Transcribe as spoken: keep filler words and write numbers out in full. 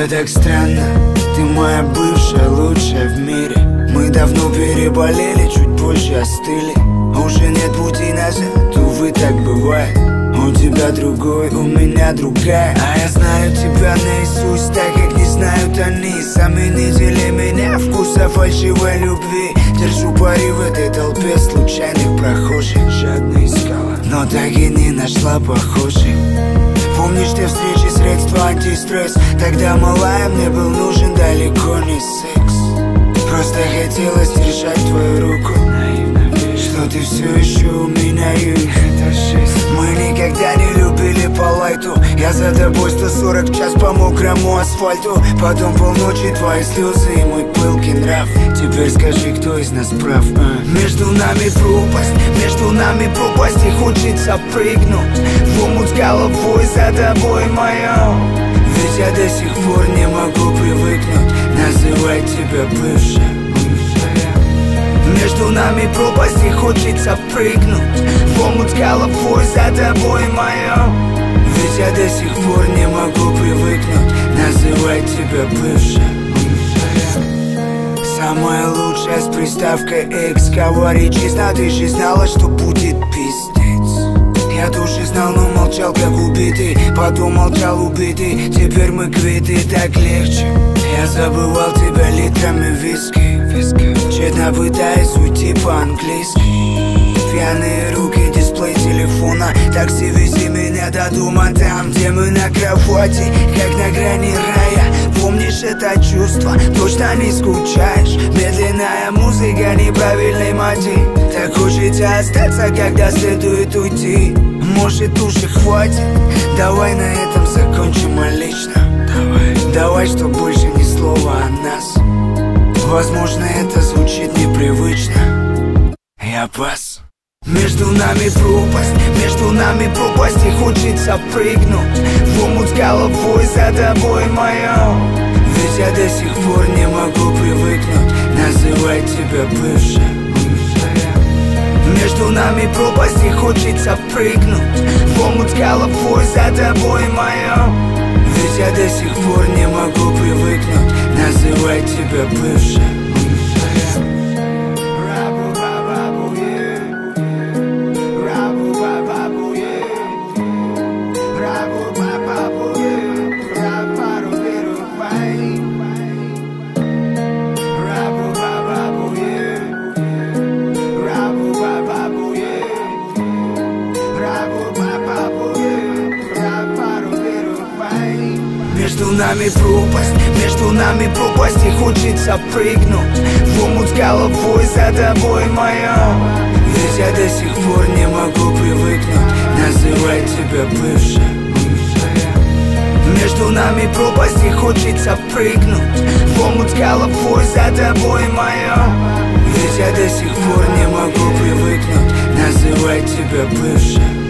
Это так странно, ты моя бывшая, лучшая в мире. Мы давно переболели, чуть позже остыли. Уже нет пути назад, увы, так бывает. У тебя другой, у меня другая. А я знаю тебя наизусть, так как не знают они. Заменители меня вкуса фальшивой любви. Держу пари в этой толпе случайных прохожих. Жадно искала, но так и не нашла похожих. Помнишь те встречи, средства антистресс? Тогда, малая, мне был нужен далеко не секс. Просто хотелось держать твою руку. Что ты все еще у меня есть. Мы никогда не любили по лайту. Я за тобой сто сорок в час по мокрому асфальту. Потом полночи твои слезы и мой пылкий нрав. Теперь скажи, кто из нас прав, а? Между нами пропасть, между нами пропасть. И хочется прыгнуть в омут с головой за тобой моя. Ведь я до сих пор не могу привыкнуть называть тебя бывшая. Между нами пропасть и хочется прыгнуть в омут с головой за тобой моя. Ведь я до сих пор не могу привыкнуть называть тебя бывшая. Самая лучшая с приставкой X. Говори честно, ты же знала, что будет пиздец. Я тоже знал, но молчал как убитый. Потом молчал убитый. Теперь мы квиты, так легче. Я забывал тебя литрами виски. Тщетно пытаясь уйти по-английски. Пьяные руки, дисплей телефона. Такси, вези меня до дома, там, где мы на кровати, как на грани рая. Помнишь это чувство, точно не скучаешь. Медленная музыка, неправильный мотив. Так хочется остаться, когда следует уйти. Может, уже хватит? Давай на этом закончим лично. Давай, давай, что больше ни слова о нас. Возможно, это звучит непривычно. Я пас. Между нами пропасть, между нами пропасть. И хочется прыгнуть в омут с головой за тобой моя. Ведь я до сих пор не могу привыкнуть называть тебя бывшая. Между нами пропасть и хочется прыгнуть в омут с головой за тобой моя. Ведь я до сих пор не могу привыкнуть называть тебя бывшая. Между нами пропасть, между нами пропасть. И хочется прыгнуть в омут с головой за тобой моя. Ведь я до сих пор не могу привыкнуть называть тебя бывшая. Между нами пропасть и хочется прыгнуть в омут с головой за тобой моя. Ведь я до сих пор не могу привыкнуть называть тебя бывшая.